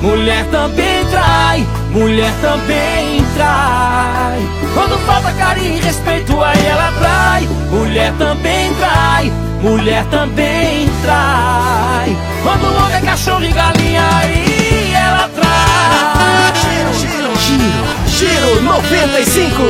mulher também trai, mulher também trai. Quando falta carinho e respeito, aí ela trai. Mulher também trai, mulher também trai. Quando o homem é cachorro e galinha, aí ela trai. Giro 95.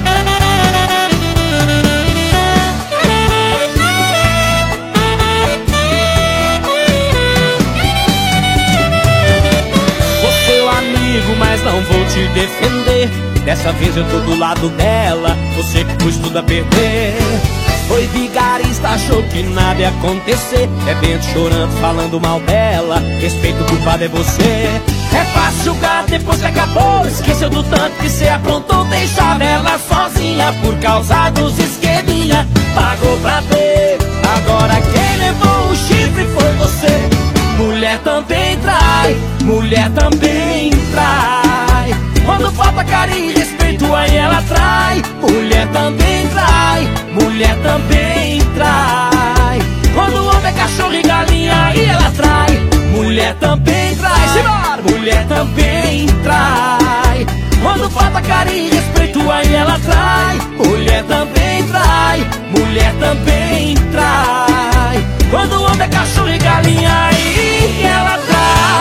Mas não vou te defender. Dessa vez eu tô do lado dela, você que pôs tudo a perder. Foi vigarista, achou que nada ia acontecer. Bebendo, chorando, falando mal dela. Respeito, o culpado é você. É fácil julgar depois que acabou. Esqueceu do tanto que cê aprontou. Deixava ela sozinha por causa dos esqueminha. Pagou pra ver, agora quem levou o chifre foi você. Mulher também trai, mulher também trai. Quando falta carinho e respeito, aí ela trai. Mulher também trai, mulher também trai. Quando o homem é cachorro e galinha, aí ela trai. Mulher também trai, simbora! Mulher também trai. Quando falta carinho e respeito, aí ela trai. Mulher também trai, mulher também trai. Quando o homem é cachorro e galinha, aí ela trai.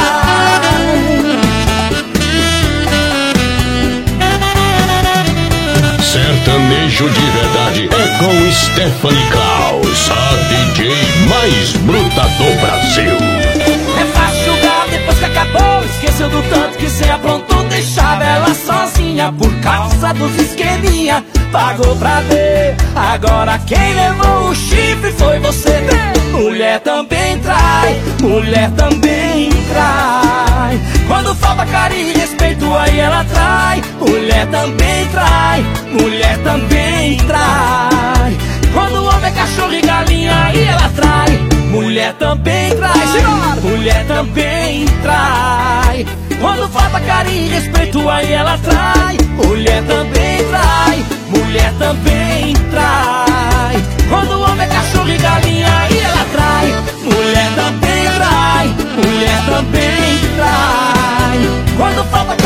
Sertanejo de verdade é com Stephanie Kraus, a DJ mais bruta do Brasil. É fácil julgar depois que acabou. Esqueceu do tanto que cê aprontou. Deixava ela sozinha por causa dos esqueminha. Pagou pra ver, agora quem levou o chifre foi você. Mulher também trai, mulher também trai. Quando falta carinho e respeito, aí ela trai. Mulher também trai, mulher também trai. Quando o homem é cachorro e galinha, aí ela trai. Mulher também trai, senhora. Mulher também trai. Quando falta carinho e respeito, aí ela trai. Mulher também trai, mulher também trai. Quando o homem é cachorro e galinha, aí ela trai. Mulher também trai, mulher também trai. Quando falta